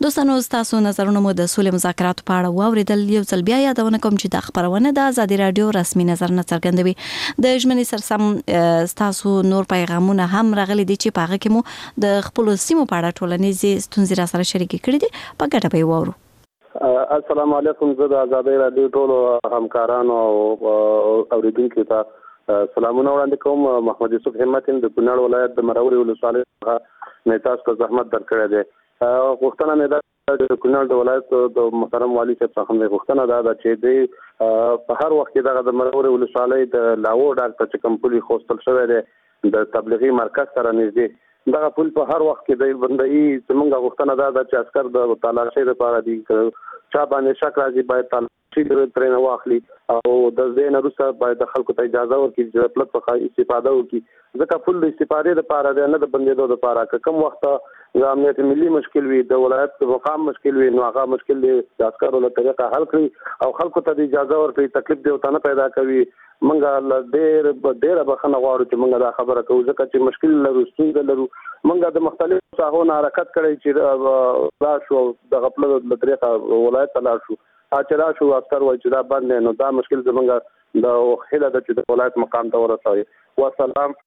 دوستانو تاسو نظرونه مو د سولې مذاکرات په اړه واوریدل. یو ځل بیا یادونه کوم چې د خبرونه د ازادي رادیو رسمي نظر نه څرګندوي. د ژمنې سرسم تاسو نور پیغامونه هم راغلي دي چې په هغه کې مو د خپل سیمو په اړه ټولنیزې ستونزې را سره شریک کړي دي. په ګټه به وورو. السلام علیکم. زه د ازادي رادیو ټولو همکارانو او اوریدونکو ته سلامونه وړاندې کوم. محمد یوسف همت د کونړ ولایت د مروري ولسوالۍ څخه میتاس ته زحمت درکړی دی. غوښتنه مې ده د کونړ د ولایت د محترم والي صاحب څخه مې غوښتنه ده چې دی په هر وخت کې د مروري ولسوالۍ د لاو ډاکټر چې کوم پولي خوستل شوی دی د تبلیغي مرکز سره نږدې دغه پول په هر وخت کې د بندي زمونږ غوښتنه ده چې عسكر د تلاشۍ لپاره دي چا باندې شک راځي باید تلاشۍ ترې واخلي او د دې نه وروسته باید د خلکو ته اجازه ورکړي چې خپل په استفاده وکړي ځکه پول د استفادې لپاره دی نه د بندیدو لپاره. کوم وخت د امنیت ملي مشکل وي د ولایت د مقام مشکل وي نو هغه مشکل د عسكرو له طریقه حل کړي او خلکو ته د اجازه ورکړي تکلیف دی وته نه پیدا کوي. منګه ډېر بخښنه غواړو چې منګه دا خبره کوو ځکه چې مشکل لرو ستونزه لرو. منګه د مختلفو ساحو نه حرکت کړی چې راشو د خپل له طریقه ولایت ته لاړ شو چې راشو عسكر وایي چې دا باندې نو دا مشکل زمونږ د خله د چې د ولایت مقام ته ورسوي. والسلام.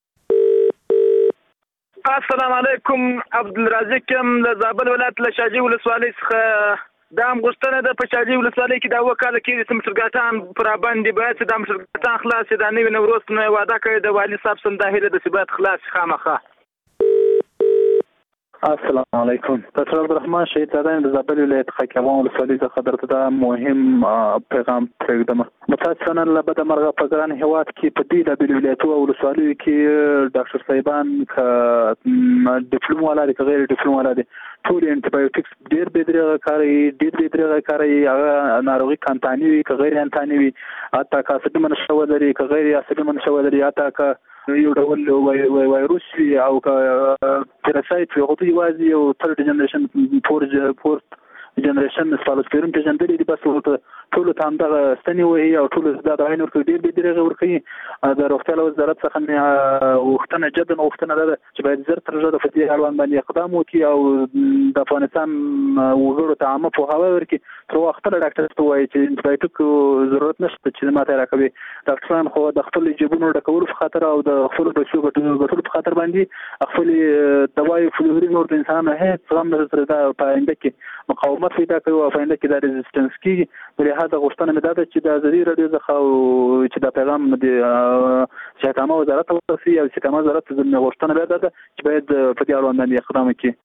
السلام علیکم. عبدالرزاق له زابل ولایت له شاجي ولسوالۍ څخه دا غوښتنه ده په شاجي ولسوالۍ کې دا وکاله کې چې مشرګاتان پر باندې باید د مشرګاتان خلاص د نوې نوروز نه وعده کړی د والي صاحب سم داهله د ثبات خلاص خامخه. السلام علیکم. ډاکټر عبدالرحمن شهید زاده د زابل ولایت حکیمان ولسوالۍ څخه درته دا مهم پیغام پرېږدم. متاسفانه له بده مرغه په ګران هیواد کې په دې د ولایتو او ولسوالیو کې ډاکټر صاحبان ډیپلوم والا دي که غیر ډیپلوم والا دي ټول انټيبیوټکس ډېر بې درېغه هغه ناروغي کانتاني وي که غیر انتاني وي حتی که اسیدي منشأ ولري که غیر اسیدي منشأ ولري حتی که یو ډول وایروس وي او که پیراسایت وي هغه یوازې یو تھرډ جنریشن فورث جنریشن سپالوسپیرم پیژندلي دي بس ټولو ته همدغه ستنې وهي او ټولو دا دعاین ورکوي ډېر بې درېغه ورکوي. د روغتیا له وزارت څخه مې غوښتنه ده چې باید زر تر ژره په دې اړوند باندې اقدام وکړي او د افغانستان وګړو ته عامه پوهاوی ورکړي. تر وخته ډاکټر ته وایي چې انټيبیوټیک ضرورت نشته چې ماته راکوي. ډاکټران خو د خپل جیبونو ډکولو په خاطر او د خپل پیسو ګټلو په خاطر باندې خپل دوايي فلوري نور د انسانانو هیڅ غم نه سره دا په آینده کې مقاومت پیدا کوي او په آینده کې دا ریزسټنس کیږي. دا غوښتنه مې ده چې د ازادي رادیو څخه چې دا پیغام د شهامه وزارت ته ورسي او شهامه وزارت ته د غوښتنه ده چې باید په دې اړوند باندې اقدام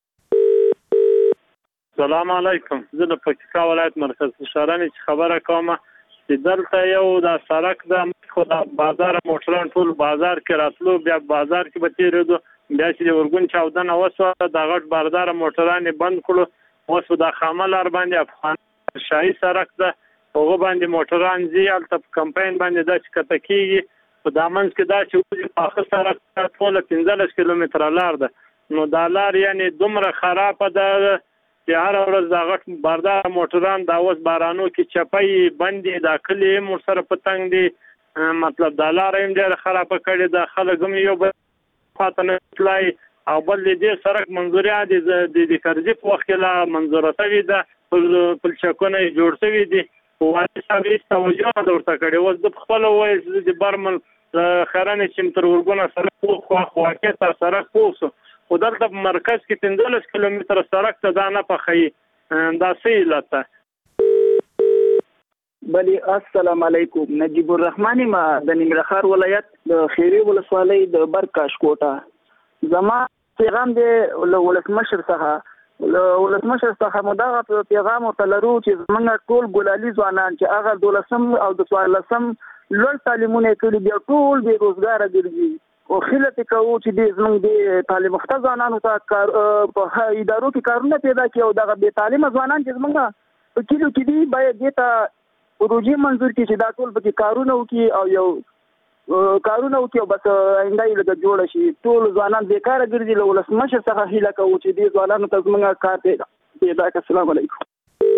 وکړي. السلام علیکم. زه د پکتیکا ولایت مرکز شهراني خبره کوم چې دلته یو د سړک د خو د بازار موټران ټول بازار کې راتلو بیا بازار کې به تیرېدو بیا چې ورګون چاودنه وسوه د غټ بازار موټران بند کړو اوس د خاملار باندې افغان شاهي سړک ده هغه باندې موټران زی الته کمپاین باندې د چکته کیږي په دامنځ کې دا چې په اخر سره ټول 15 کیلومتره لار ده نو دا لار یعنی دومره خراب ده چې هر ورځ دا غټ بردار موټران دا اوس بارانو کې چپای باندې دا کلی مور سره پتنګ دي مطلب دا لار هم ډېر خراب کړي د خلک هم یو فاتنه تلای او بل دې سړک منظوري دي د کرځي په وخت کې لا منظوره شوی ده په چکونه جوړ شوی دي والي صاحب هیڅ توجه نه ورته کړې اوس د خپل وایي د برمل خرانې چې تر ورګونه سړک خو واقع تر سړک پوسو خو دلته په مرکز کې 15 کیلومتره سړک ته دا نه پخې دا څه علت بلی. السلام علیکم. نجیب الرحمن ما د ننګرهار ولایت د خیری ولسوالۍ د برکاش کوټه زما پیغام دی ولسمشر څخه مداغه پیغام ورتلرو چې زمونږ ټول ګلالي ځوانان چې هغه 12 او د 14 لوړ تعلیمونه کوي بیا ټول بې روزګاره ګرځي او خلک کوي چې د زمونږ د تعلیم یافته ځوانانو ته په ادارو کې کارونه پیدا کړي او دغه بې تعلیمه ځوانان چې زمونږ په کلیو کې دي باید دې ته پروژې منظور کړي چې دا ټول پکې کارونه وکړي او یو کارونه وکړي او بس آینده یې لږ جوړ شي. ټول ځوانان بیکاره ګرځي له ولسمشر څخه هیله کوو چې دې ځوانانو ته زموږ کار پیدا کړي. السلام علیکم.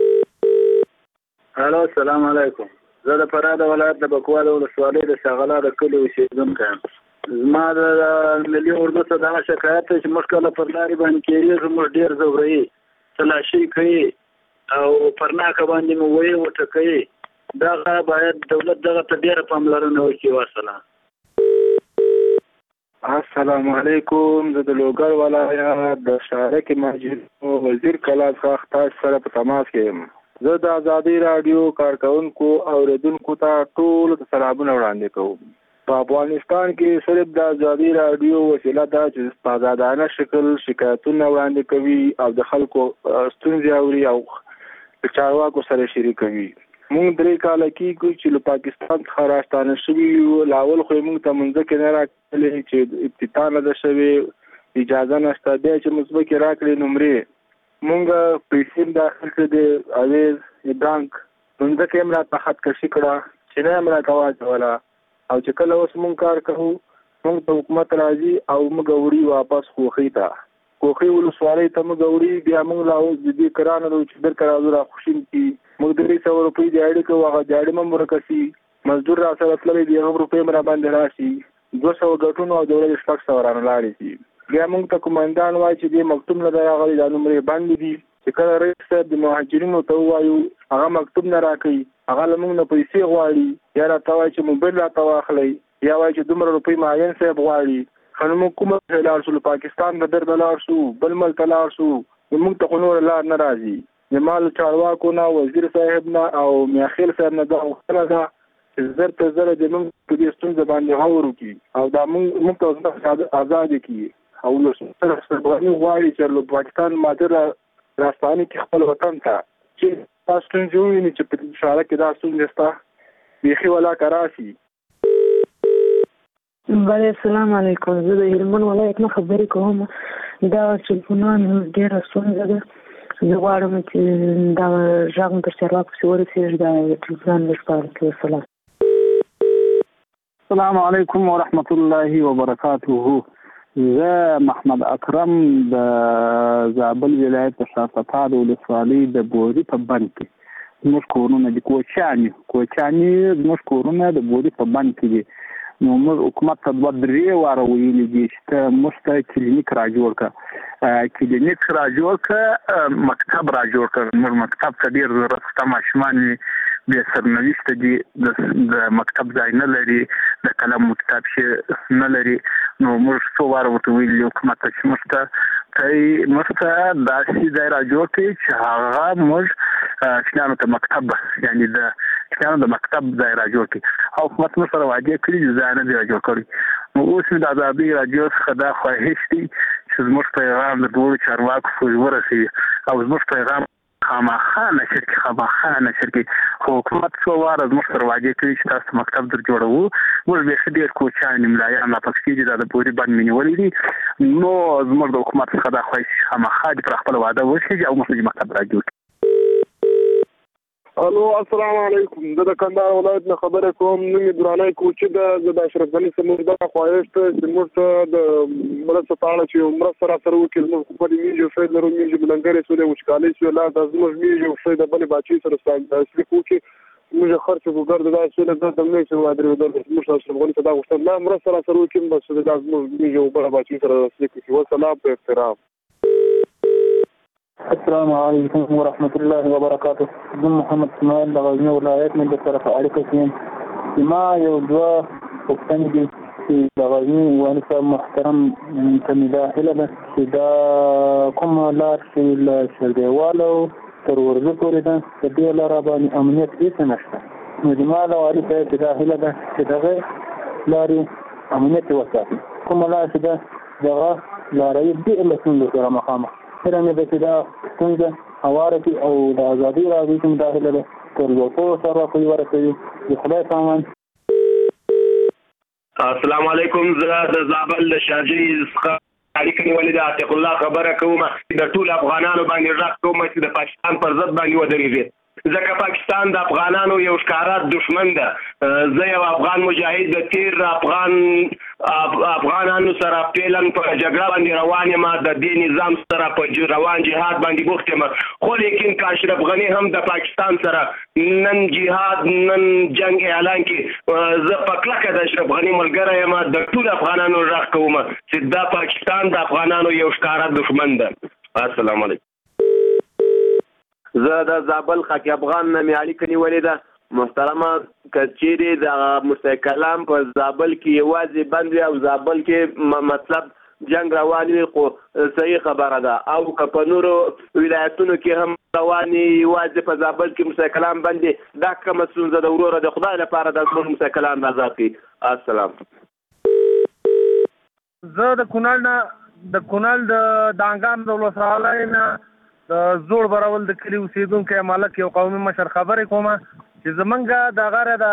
الو السلام علیکم. زه د فراه ولایت د بکوال ولسوالۍ د شغله د کلی اوسیدونکی یم. زما د ملي اردو څخه دا شکایت چې موږ کله پر لارې باندې کېږي زموږ ډېر ځوروي تلاشي کوي او پرناکه باندې مو وایي وټکوي دغه باید دولت دغه ته ډېره پاملرنه وکړي. وسلام. السلام علیکم. زه د لوګر ولایت د شارک ماجد وزیر کلاس څخه تاسو سره په تماس کې یم. زه د ازادي رادیو کارکونکو او اوریدونکو ته ټول سلامونه وړاندې کوم. په افغانستان کې صرف د ازادي رادیو وسیله ده چې په آزادانه شکل شکایتونه وړاندې کوي او د خلکو ستونزې اوري او چارواکو سره شریکوي. مونږ 3 کال کېږي چې له پاکستان څخه راستانه شوي یو. لاول خو مونږ ته منځکې نه راکړلې چې ابتدا نه ده شوې، اجازه نشته. بیا چې مزبکې راکړې نمرې مونږ پیسې داخل کړې د اویز بانک منځکې هم راته خطکشي کړه چې نه هم راته واچوله. او چې کله اوس مونږ کار کوو مونږ ته حکومت راځي او موږ وړي واپس خوښۍ ته کوخي ولسوالۍ ته موږ وړي. بیا موږ لا اوس د دې کرانه چې درکه راځو را خوشیم کی موږ 300 روپۍ د اړې کوو هغه جاړي ممبر کسي مزدور را سره تللی دی هغه روپۍ مرا باندې راشي 200 غټونو او د ورځې شپږ سوه رانه لاړې شي. بیا موږ ته کومندان وایي چې دې مکتوب نه دی هغه د نمرې باندې دي چې کله رئیس صاحب د مهاجرینو ته ووایو هغه مکتوب نه راکوي هغه له موږ نه پیسې غواړي یا راته وایي چې موبایل راته واخلئ یا وایي چې دومره روپۍ معین صاحب غواړي. خو موږ کومه ځای لاړ شو پاکستان ته درته لاړ شو بل ملک ته لاړ شو موږ ته خو نور لار نه راځي. زما له چارواکو نه وزیر صاحب نه او میاخیل صاحب نه دا غوښتنه ده چې زر ته زر د موږ په دې ستونزه باندې غور وکړي او دا موږ ته ازاد کړي او له سره غواړي چې له پاکستان ماته راستانه کې خپل وطن ته چې تاسو څنګه وینئ چې په اشاره کې دا ستونزه ستا بیخي ولا کراسي. بله السلام علیکم. زه د هلمند ولایت نه خبرې کوم. دا ټلیفونان ډېره ستونزه ده. زه غواړم چې دا غږ مو تر چارواکو پسې ورسېږي دا ټلیفونان لږ پاره کړي. وسلام. السلام علیکم ورحمت الله وبرکاته. زه محمد اکرم د زابل ولایت د شافتاد ولسوالۍ د بوري په بند کې زموږ کورونه دي کوچاني زموږ کورونه د بوري په بند کې دي. نو موږ حکومت ته 2-3 واره ویلي دي چې موږ ته کلینیک را جوړ کړه کلینیک را جوړ کړه مکتب را جوړ کړه. موږ مکتب ته ډېر ضرورت شته ماشومان بې سرنوشته دي د مکتب ځای نه لري د قلم کتاب شي نه لري. نو موږ څو واره ورته ویلي حکومت ته چې موږ ته داسې ځای را جوړ کړي چې هغه موږ شیانو ته مکتب یعنې د شیانو د مکتب ځای را جوړ کړي او حکومت موږ سره وعدې کړي چې ځای نه دی را جوړ کړی. نو اوس مې د ازادۍ راډیو څخه دا خواهش دی چې زموږ پیغام د دواړو چارواکو پورې ورسوي او زموږ پیغام خامخا نشر کړي. خو حکومت څو واره زموږ سره وعدې کړي چې تاسو مکتب در جوړوو. موږ بیخي ډېر کوچیان ملایان راپکې دي دا د بوري بند مې نیولي دي. نو زموږ د حکومت څخه دا خواهش خامخا دي پر خپله وعده وشي او موږ مکتب را جوړ کړي. الو السلام علیکم. زه د کندهار ولایت نه خبره کوم. نوم یې درانی کوچي ده. زه د اشرف غني سمور دا خواهش ته چې موږ ته د مرسته په اړه چې مرسته را سره وکړي. موږ خپل میږي فید لرو میږي بلنګرې سولې وچکالۍ سوې لا د زموږ میږي فید بلې باچې سره سلیپ وکړي موږ خرڅ وګرځو دا سولې د دمنې چې وادرې ودل موږ اشرف غني ته دا غوښتل لا مرسته را سره وکړي بس دا زموږ میږي بلې باچې سره سلیپ وکړي. والسلام په احترام. السلام علیکم ورحمت الله وبرکاته. زه محمد اسماعیل د غزني ولایت نه د طرفه اړیکه کوم. ما یو دوه پوښتنې دي چې د غزني والي صاحب محترم ته مې دا هیله ده چې دا کومه لار چې له شلګیوالو تر ورځو پورې ده په دې لاره باندې امنیت هېڅ نشته. نو زما له والي صاحب ته دا هیله ده چې دغه لارې امنیت وساتي. کومه لار چې ده دغه لاره یې ډېر له ستونزو سره مخامخ څرنګه ده چې دا ستونزه هواره کړي او د ازادۍ راډیو کې مداخله ده تر یو څو چارواکو یې ورسوي. د خدای سامان. السلام علیکم. زه د زابل د شارجې څخه اړیکه نیولې ده. عتیق الله خبره کوم. د ټول افغانانو باندې غږ کوم چې د پاکستان پر ضد باندې ودرېږي ځکه پاکستان د افغانانو یو ښکاره دشمن ده. زه یو افغان مجاهد د تیر افغانانو سره پیلن په جګړه باندې روان یم د دې نظام سره په روان جهاد باندې بوخت یم. خو لیکن که اشرف غني هم د پاکستان سره نن جهاد نن جنگ اعلان کړي زه په کلکه د اشرف غني ملګری یم. د ټول افغانانو غږ کوم چې دا پاکستان د افغانانو یو ښکاره دشمن ده. السلام علیکم. زه د زابل خاک افغان نه مې اړیکه نیولې ده. محترمه کچېرې د موسی کلام په زابل کې یوازې بند وي او زابل کې مطلب جنگ روان وي خو صحیح خبره ده، او که په نورو ولایتونو کې هم روان یوازې په زابل کې موسی کلام بند دي، دا کومه ستونزه ده وروره؟ د خدای لپاره د زموږ موسی کلام آزاد کړي. السلام. زه د کونړ د دانګام د ولسوالۍ نه د زوړ براول د کلي اوسېدونکی مالک یو قومي مشر خبرې کومه چې زمونږ د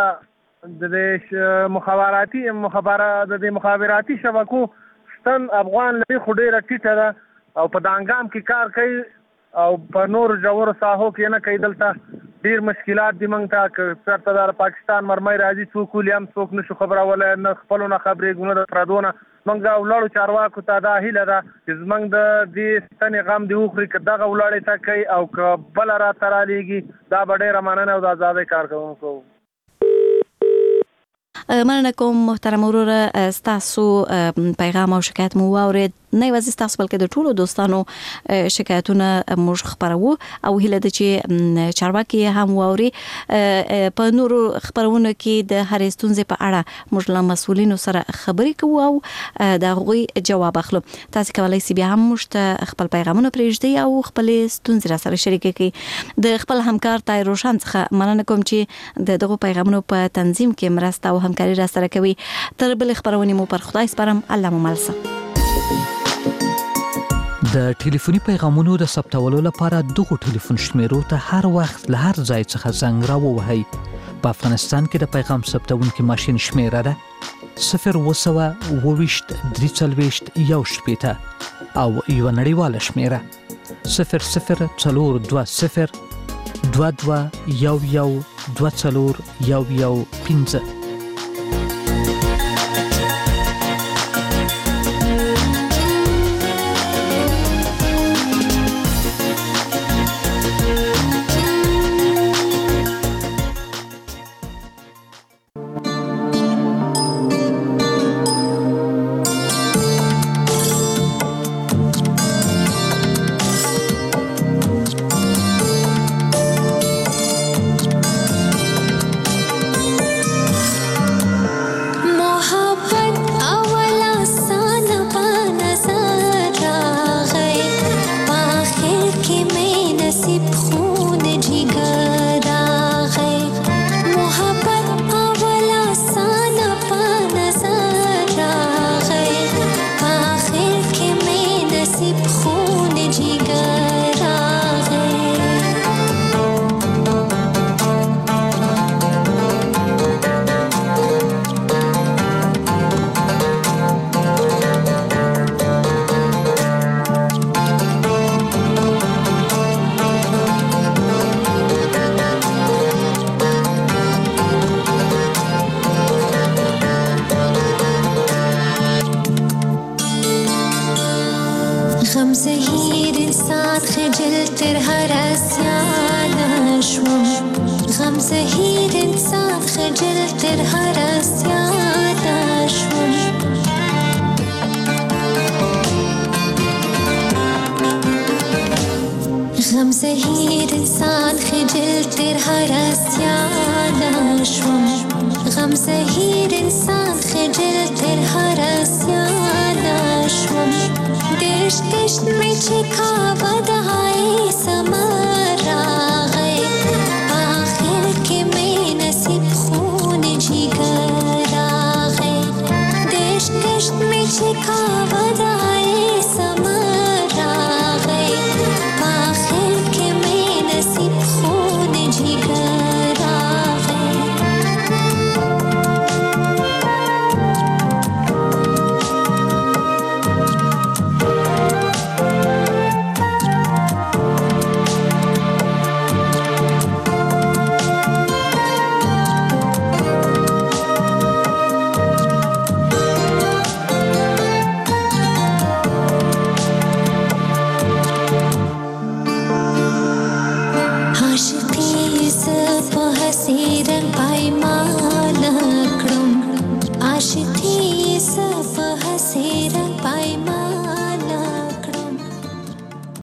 غره د مخابراتي شبکو ستن افغان لري خو ډېره ټیټه ده او په دانګام کې کار کوي او په نور ژورو ساحو کې نه کوي. دلته ډېر مشکلات دي موږ ته، که چېرته د پاکستان مرمۍ راځي څوک ولي هم څوک نشو خبرولی، نه خپلو نه خبرېږو نه د پردو نه. موږ ولاړو چارواکو ته دا هیله ده چې زموږ د دې ستنې غم دې وخوري، که دغه ولاړې ته کوي او که بله راته رالیږي دا به ډېره مننه او د ازادۍ کارکوونکو. مننه کوم محترم وروره، ستاسو پیغام او شکایت مو واورید. نه یوازې ستاسو بلکې د ټولو دوستانو شکایتونه موږ خپرو او هیله ده چې چارواکي هم واوري. په نورو خبرونو کې د هرې ستونزې په اړه موږ له مسؤلینو سره خبرې کوو او د هغوی جواب اخلو. تاسو کولی شئ بیا هم موږ ته خپل پیغامونه پرېږدئ او خپلې ستونزې را سره شریکې کړئ. د خپل همکار طاهر روشن څخه مننه کوم چې د دغو پیغامونو په تنظیم کې مرسته او همکاري را سره کوي. تر بلې خبرونې مو پر خدای سپارم. الله مو مل شه. د ټلیفوني پیغامونو د ثبتولو لپاره دغه ټلیفون شمیرو ته هر وخت له هر ځای څخه زنګ راووهئ. په افغانستان کې د پیغام ثبتونکي ماشین شمیره ده 020 23 1 او یو نړیواله شمیره 0040 22 11 24 में छिका बधाई